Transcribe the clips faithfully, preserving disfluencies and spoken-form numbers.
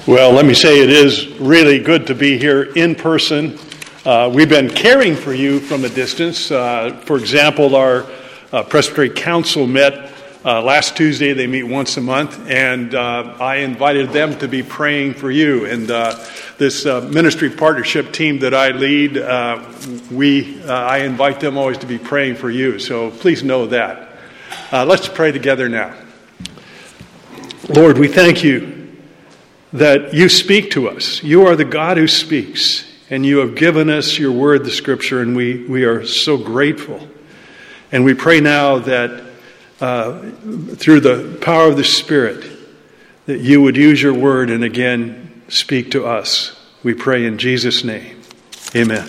Well, let me say it is really good to be here in person. Uh, we've been caring for you from a distance. Uh, for example, our uh, Presbytery Council met uh, last Tuesday. They meet once a month, and uh, I invited them to be praying for you. And uh, this uh, ministry partnership team that I lead, uh, we uh, I invite them always to be praying for you. So please know that. Uh, let's pray together now. Lord, we thank you that you speak to us. You are the God who speaks, and you have given us your word, the Scripture, and we, we are so grateful. And we pray now that uh, through the power of the Spirit, that you would use your word and again speak to us. We pray in Jesus' name. Amen.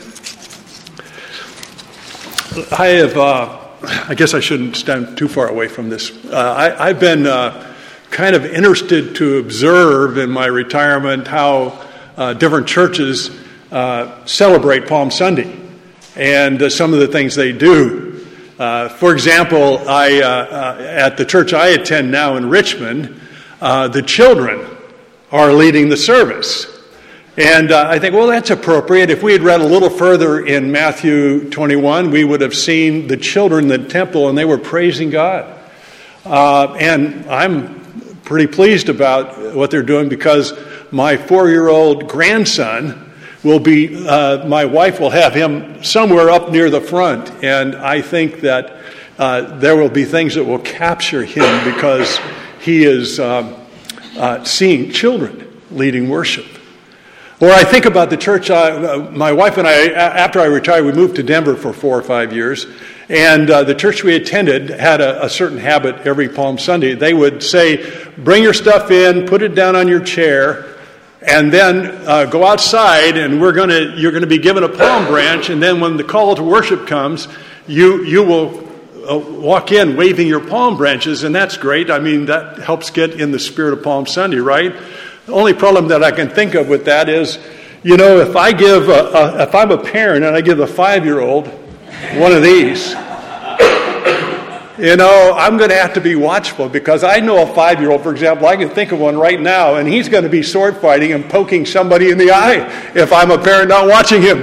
I have, uh, I guess I shouldn't stand too far away from this. Uh, I, I've been Uh, kind of interested to observe in my retirement how uh, different churches uh, celebrate Palm Sunday and uh, some of the things they do. Uh, for example, I uh, uh, at the church I attend now in Richmond, uh, the children are leading the service. And uh, I think, well, that's appropriate. If we had read a little further in Matthew twenty-one, we would have seen the children in the temple and they were praising God. Uh, and I'm pretty pleased about what they're doing because my four-year-old grandson will be, uh, my wife will have him somewhere up near the front. And I think that uh, there will be things that will capture him because he is um, uh, seeing children leading worship. Or I think about the church, uh, my wife and I, after I retired, we moved to Denver for four or five years. And uh, the church we attended had a, a certain habit every Palm Sunday. They would say, bring your stuff in, put it down on your chair, and then uh, go outside, and we're going to you're going to be given a palm branch, and then when the call to worship comes, you you will uh, walk in waving your palm branches, and that's great. I mean, that helps get in the spirit of Palm Sunday, right? The only problem that I can think of with that is, you know, if I give a, a, if I'm a parent and I give a five-year-old one of these, you know, I'm going to have to be watchful because I know a five-year-old, for example, I can think of one right now, and he's going to be sword fighting and poking somebody in the eye if I'm a parent not watching him.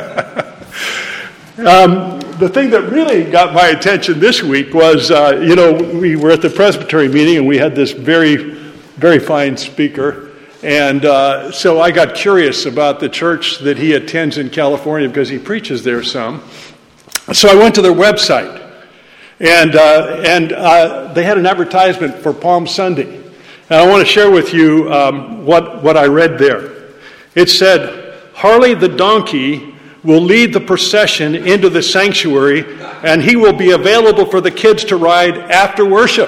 um, the thing that really got my attention this week was, uh, you know, we were at the Presbytery meeting, and we had this very, very fine speaker. And uh, so I got curious about the church that he attends in California because he preaches there some. So I went to their website. And uh, and uh, they had an advertisement for Palm Sunday. And I want to share with you um, what, what I read there. It said, Harley the donkey will lead the procession into the sanctuary, and he will be available for the kids to ride after worship.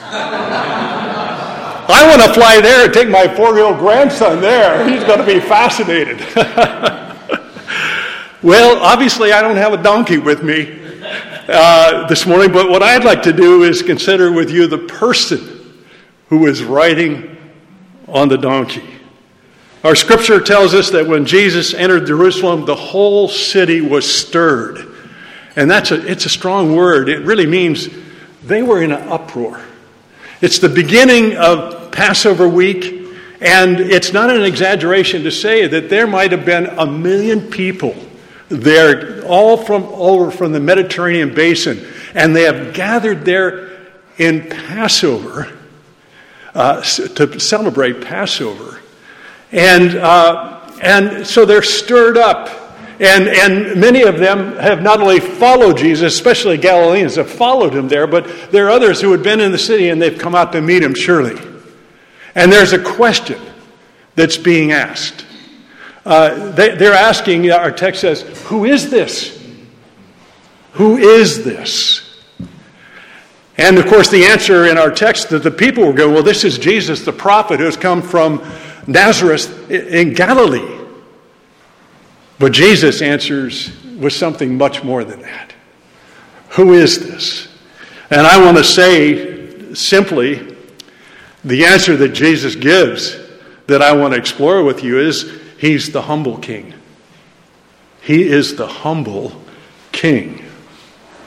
I want to fly there and take my four-year-old grandson there. He's going to be fascinated. Well, obviously I don't have a donkey with me Uh, this morning, but what I'd like to do is consider with you the person who is riding on the donkey. Our scripture tells us that when Jesus entered Jerusalem, the whole city was stirred. And that's a, it's a strong word. It really means they were in an uproar. It's the beginning of Passover week, and it's not an exaggeration to say that there might have been a million people there, all from over from the Mediterranean basin, and they have gathered there in Passover uh, to celebrate Passover, and uh, and so they're stirred up, and and many of them have not only followed Jesus, especially Galileans have followed him there, but there are others who had been in the city and they've come out to meet him surely, and there's a question that's being asked. Uh, they, they're asking, our text says, who is this? Who is this? And of course the answer in our text that the people were going, well, this is Jesus, the prophet who has come from Nazareth in Galilee. But Jesus answers with something much more than that. Who is this? And I want to say simply, the answer that Jesus gives that I want to explore with you is, he's the humble king. He is the humble king.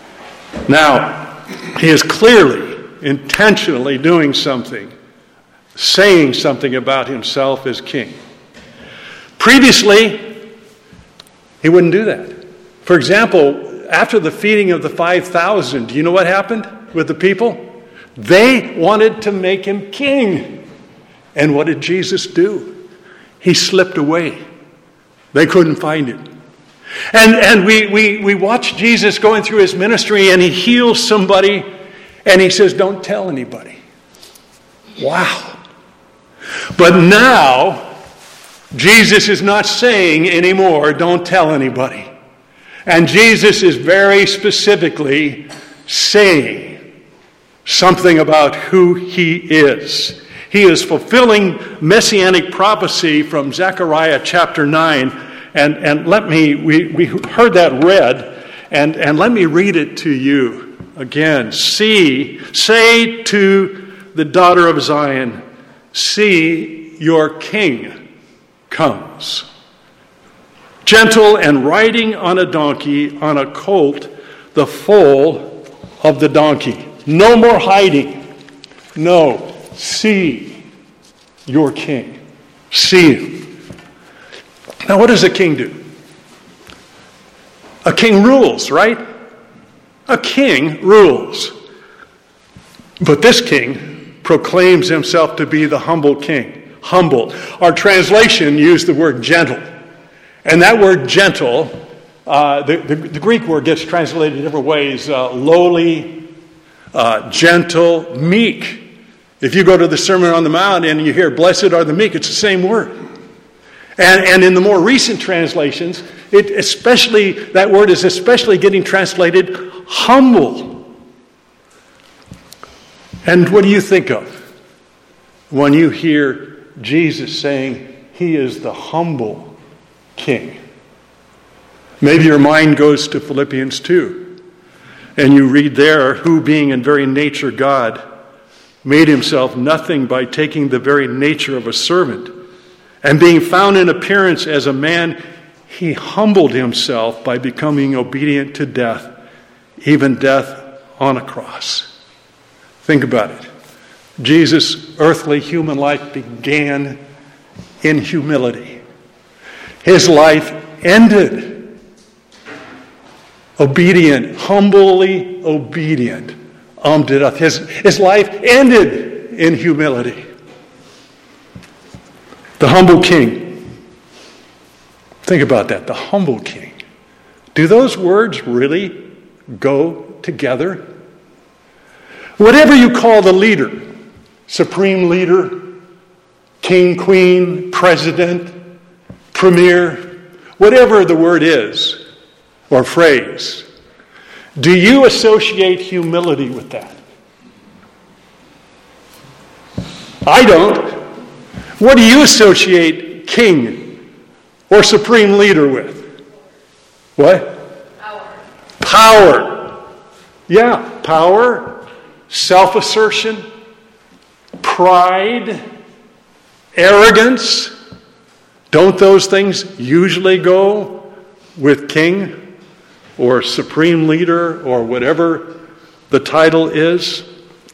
Now, he is clearly, intentionally doing something saying something about himself as king. Previously, he wouldn't do that. For example, after the feeding of the five thousand, do you know what happened with the people? They wanted to make him king. And what did Jesus do? He slipped away. They couldn't find him. And and we, we, we watch Jesus going through his ministry, and he heals somebody, and he says, don't tell anybody. Wow. But now, Jesus is not saying anymore, don't tell anybody. And Jesus is very specifically saying something about who he is. He is fulfilling messianic prophecy from Zechariah chapter nine. And, and let me, we, we heard that read, and, and let me read it to you again. See, say to the daughter of Zion, see, your king comes. Gentle and riding on a donkey, on a colt, the foal of the donkey. No more hiding. No, see your king. See him. Now, what does a king do? A king rules, right? A king rules. But this king proclaims himself to be the humble king. Humble. Our translation used the word gentle. And that word gentle, uh, the, the, the Greek word gets translated in different ways. Uh, lowly, uh, gentle, meek. If you go to the Sermon on the Mount and you hear, blessed are the meek, it's the same word. And, and in the more recent translations, it especially that word is especially getting translated humble. And what do you think of when you hear Jesus saying he is the humble king? Maybe your mind goes to Philippians two, and you read there, who being in very nature God, made himself nothing by taking the very nature of a servant. And being found in appearance as a man, he humbled himself by becoming obedient to death, even death on a cross. Think about it. Jesus' earthly human life began in humility. His life ended obedient, humbly obedient unto death. His, his life ended in humility. The humble king. Think about that. The humble king. Do those words really go together? Whatever you call the leader, supreme leader, king, queen, president, premier, whatever the word is or phrase, do you associate humility with that? I don't. What do you associate king or supreme leader with? What? Power. Power. Yeah, power, self-assertion, pride, arrogance. Don't those things usually go with king or supreme leader or whatever the title is?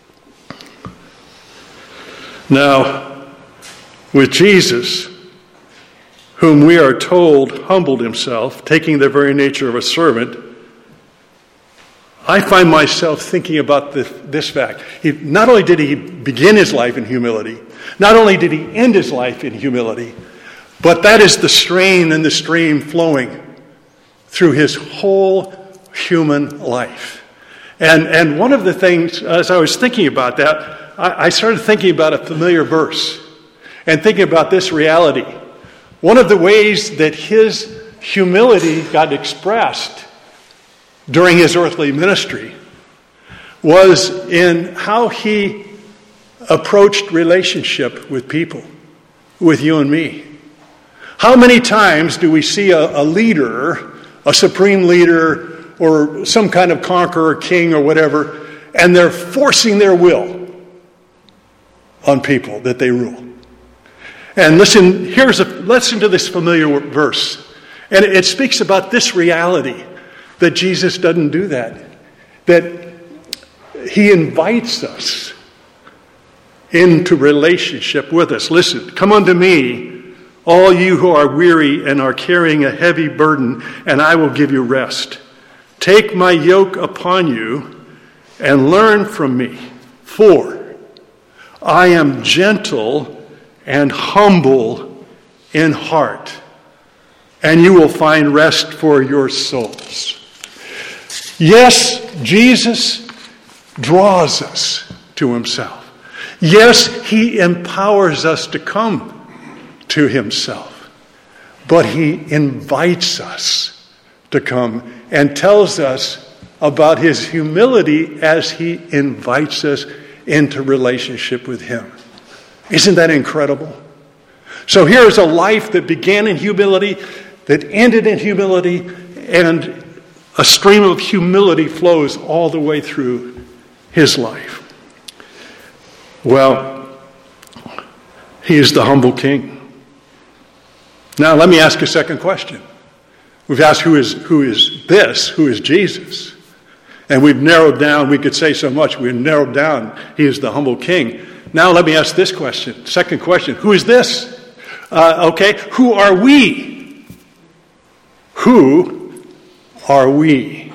Now, with Jesus, whom we are told humbled himself, taking the very nature of a servant, I find myself thinking about this, this fact. He, not only did he begin his life in humility, not only did he end his life in humility, but that is the strain and the stream flowing through his whole human life. And, and one of the things, as I was thinking about that, I, I started thinking about a familiar verse. And thinking about this reality, one of the ways that his humility got expressed during his earthly ministry was in how he approached relationship with people, with you and me. How many times do we see a, a leader, a supreme leader, or some kind of conqueror, king, or whatever, and they're forcing their will on people that they rule? And listen, here's a listen to this familiar verse. And it speaks about this reality, that Jesus doesn't do that. That he invites us into relationship with us. Listen, come unto me, all you who are weary and are carrying a heavy burden, and I will give you rest. Take my yoke upon you and learn from me, for I am gentle and humble in heart, and you will find rest for your souls. Yes, Jesus draws us to himself. Yes, he empowers us to come to himself. But he invites us to come and tells us about his humility as he invites us into relationship with him. Isn't that incredible? So here's a life that began in humility, that ended in humility, and a stream of humility flows all the way through his life. Well, he is the humble king. Now let me ask a second question. We've asked who is who is this, who is Jesus? And we've narrowed down, we could say so much, we've narrowed down, he is the humble king. Now let me ask this question, second question, who is this? Uh, okay, who are we? Who are we?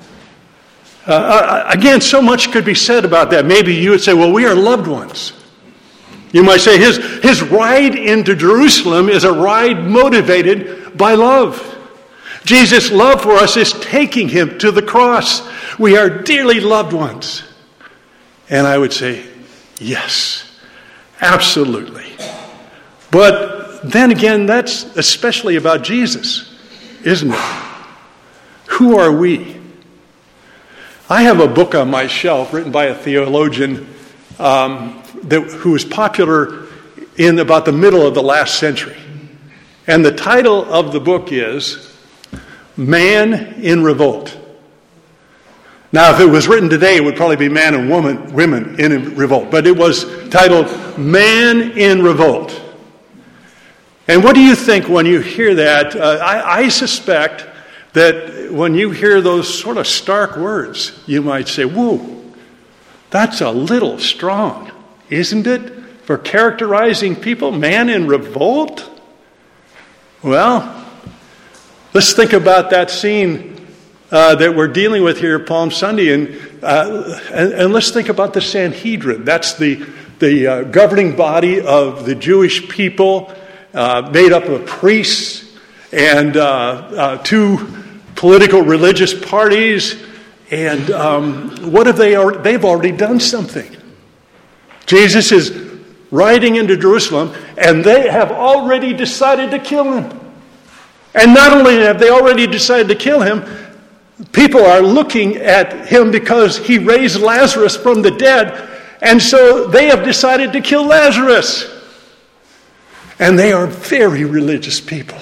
Uh, again, so much could be said about that. Maybe you would say, well, we are loved ones. You might say his, his ride into Jerusalem is a ride motivated by love. Jesus' love for us is taking him to the cross. We are dearly loved ones. And I would say, yes, absolutely. But then again, that's especially about Jesus, isn't it? Who are we? I have a book on my shelf written by a theologian um, that, who was popular in about the middle of the last century. And the title of the book is Man in Revolt. Now, if it was written today, it would probably be Man and Woman, Women in Revolt. But it was titled Man in Revolt. And what do you think when you hear that? Uh, I, I suspect that when you hear those sort of stark words, you might say, whoa, that's a little strong, isn't it? For characterizing people, man in revolt? Well, let's think about that scene uh, that we're dealing with here Palm Sunday, and, uh, and, and let's think about the Sanhedrin. That's the, the uh, governing body of the Jewish people, uh, made up of priests and uh, uh, two political religious parties. And um, what have they already, they've already done something. Jesus is riding into Jerusalem, and they have already decided to kill him. And not only have they already decided to kill him, people are looking at him because he raised Lazarus from the dead, and so they have decided to kill Lazarus. And they are very religious people.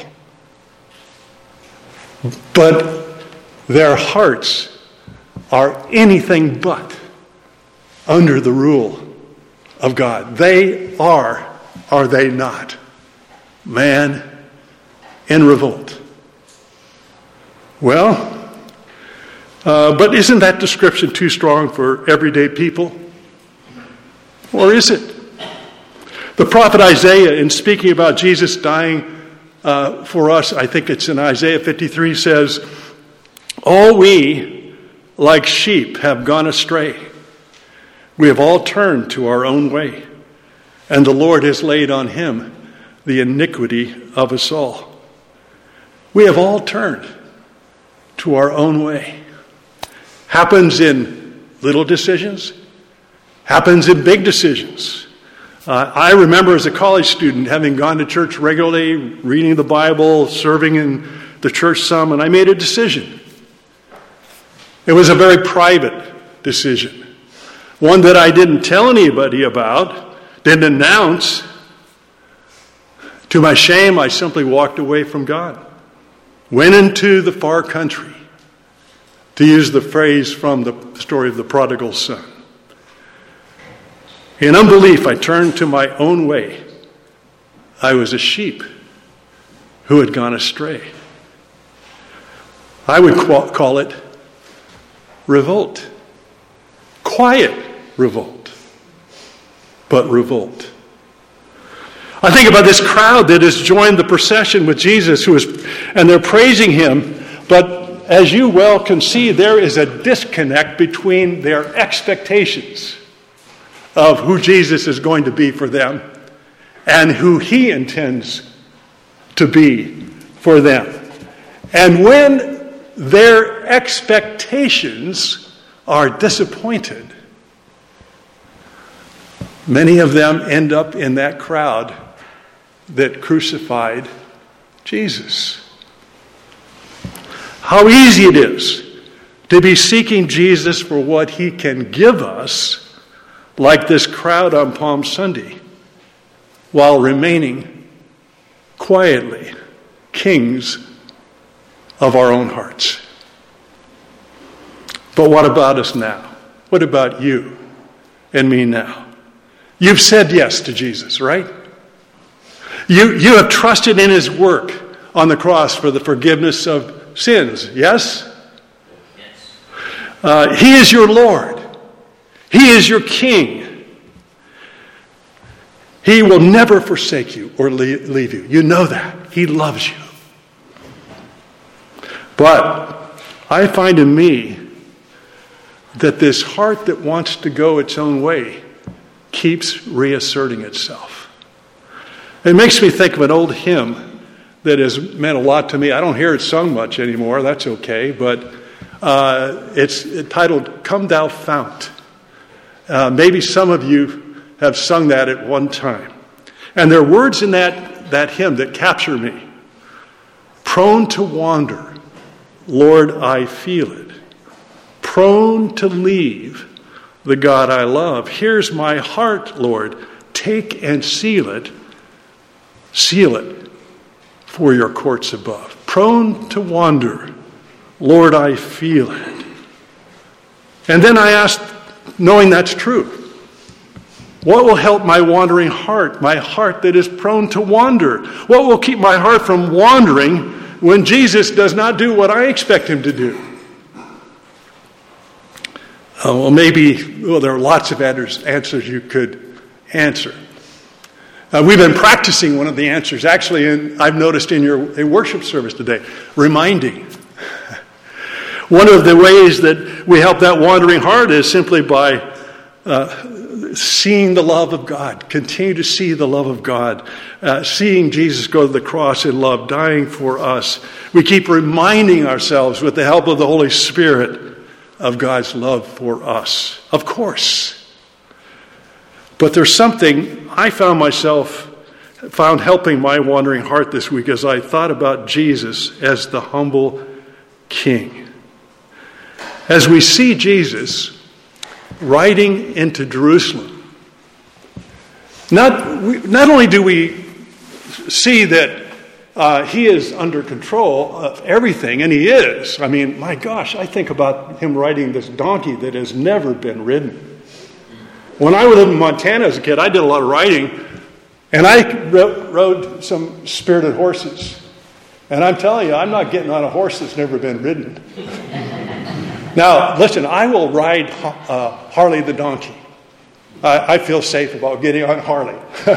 But their hearts are anything but under the rule of God. They are, are they not, man in revolt. Well, uh, but isn't that description too strong for everyday people? Or is it? The prophet Isaiah, in speaking about Jesus dying uh, for us, I think it's in Isaiah fifty-three, says, all we, like sheep, have gone astray. We have all turned to our own way, and the Lord has laid on him the iniquity of us all. We have all turned to our own way. Happens in little decisions, happens in big decisions. Uh, I remember as a college student having gone to church regularly, reading the Bible, serving in the church some, and I made a decision. It was a very private decision. One that I didn't tell anybody about, didn't announce. To my shame, I simply walked away from God. Went into the far country, to use the phrase from the story of the prodigal son. In unbelief, I turned to my own way. I was a sheep who had gone astray. I would call it revolt. Quiet revolt. but revolt. I think about this crowd that has joined the procession with Jesus, who is, and they're praising him, but as you well can see, there is a disconnect between their expectations of who Jesus is going to be for them and who he intends to be for them. And when their expectations are disappointed, many of them end up in that crowd that crucified Jesus. How easy it is to be seeking Jesus for what he can give us, like this crowd on Palm Sunday, while remaining quietly kings of our own hearts. But what about us now? What about you and me now? You've said yes to Jesus, right? You, you have trusted in his work on the cross for the forgiveness of sins, yes? Yes. Uh, he is your Lord. He is your King. He will never forsake you or leave you. You know that. He loves you. But I find in me that this heart that wants to go its own way keeps reasserting itself. It makes me think of an old hymn that has meant a lot to me. I don't hear it sung much anymore. That's okay. But uh, it's titled, Come Thou Fount. Uh, maybe some of you have sung that at one time. And there are words in that, that hymn that capture me. Prone to wander, Lord, I feel it. Prone to leave the God I love. Here's my heart, Lord. Take and seal it. Seal it for your courts above. Prone to wander, Lord, I feel it. And then I asked, knowing that's true, what will help my wandering heart, my heart that is prone to wander? What will keep my heart from wandering when Jesus does not do what I expect him to do? Oh, well, maybe, well, there are lots of answers you could answer. Uh, we've been practicing one of the answers, actually, in, I've noticed in your in worship service today, reminding. One of the ways that we help that wandering heart is simply by uh, seeing the love of God, continue to see the love of God, uh, seeing Jesus go to the cross in love, dying for us. We keep reminding ourselves with the help of the Holy Spirit of God's love for us. Of course. But there's something I found myself, found helping my wandering heart this week as I thought about Jesus as the humble King. As we see Jesus riding into Jerusalem, not, we, not only do we see that uh, he is under control of everything, and he is. I mean, my gosh, I think about him riding this donkey that has never been ridden. When I lived in Montana as a kid, I did a lot of riding, and I rode some spirited horses. And I'm telling you, I'm not getting on a horse that's never been ridden. Now, listen, I will ride uh, Harley the donkey. I, I feel safe about getting on Harley.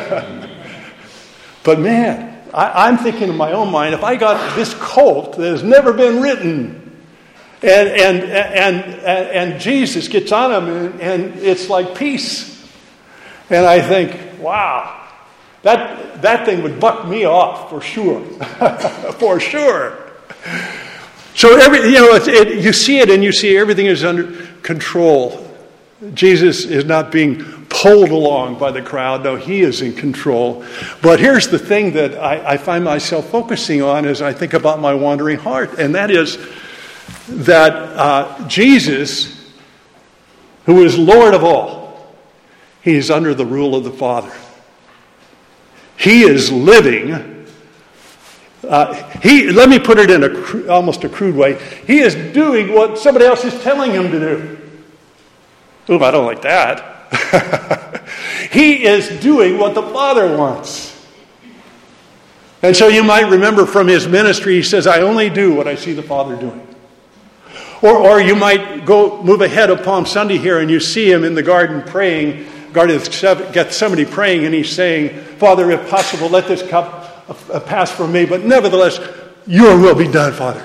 But man, I, I'm thinking in my own mind, if I got this colt that has never been ridden, And and and and, and Jesus gets on him, and, and it's like peace. And I think, wow, that that thing would buck me off for sure, for sure. So every you know, it, it, you see it, and you see everything is under control. Jesus is not being pulled along by the crowd. No, he is in control. But here's the thing that I, I find myself focusing on as I think about my wandering heart, and that is that uh, Jesus, who is Lord of all, he is under the rule of the Father. He is living. Uh, he. Let me put it in a almost a crude way. He is doing what somebody else is telling him to do. Ooh, I don't like that. He is doing what the Father wants. And so you might remember from his ministry, he says, I only do what I see the Father doing. Or, or you might go move ahead of Palm Sunday here and you see him in the garden praying Garden of Gethsemane praying, and he's saying, Father, if possible, let this cup pass from me, but nevertheless, your will be done, Father.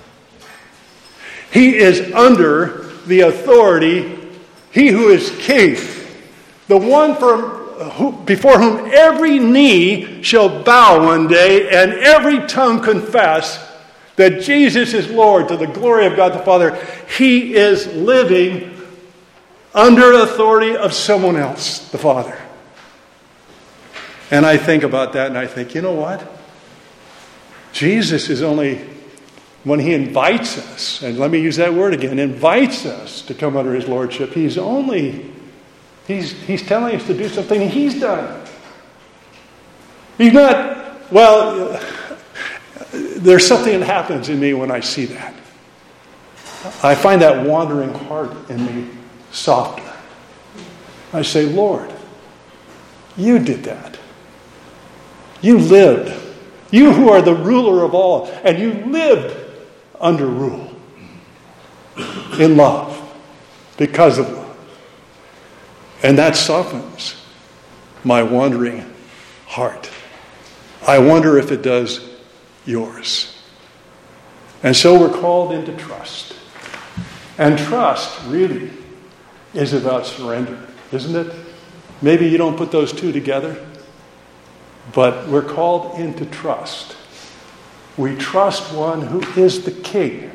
He is under the authority, he who is king, the one for who, before whom every knee shall bow one day and every tongue confess that Jesus is Lord to the glory of God the Father. He is living under authority of someone else, the Father. And I think about that and I think, you know what? Jesus is only, when he invites us, and let me use that word again, invites us to come under his lordship, he's only, he's, he's telling us to do something he's done. He's not, well, there's something that happens in me when I see that. I find that wandering heart in me softer. I say, Lord, you did that. You lived. You who are the ruler of all, and you lived under rule in love, because of love. And that softens my wandering heart. I wonder if it does yours. And so we're called into trust. And trust really is about surrender, isn't it? Maybe you don't put those two together, but we're called into trust. We trust one who is the king.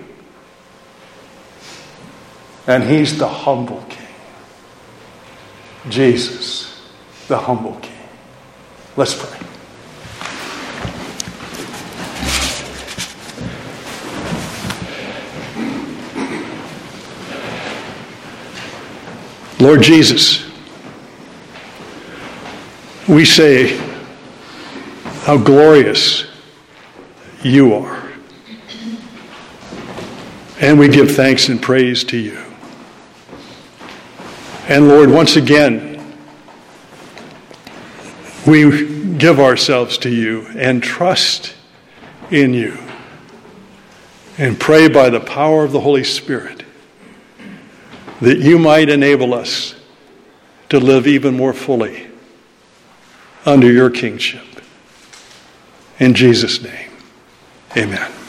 And he's the humble king. Jesus, the humble king. Let's pray. Lord Jesus, we say how glorious you are. And we give thanks and praise to you. And Lord, once again, we give ourselves to you and trust in you and pray by the power of the Holy Spirit that you might enable us to live even more fully under your kingship. In Jesus' name, amen.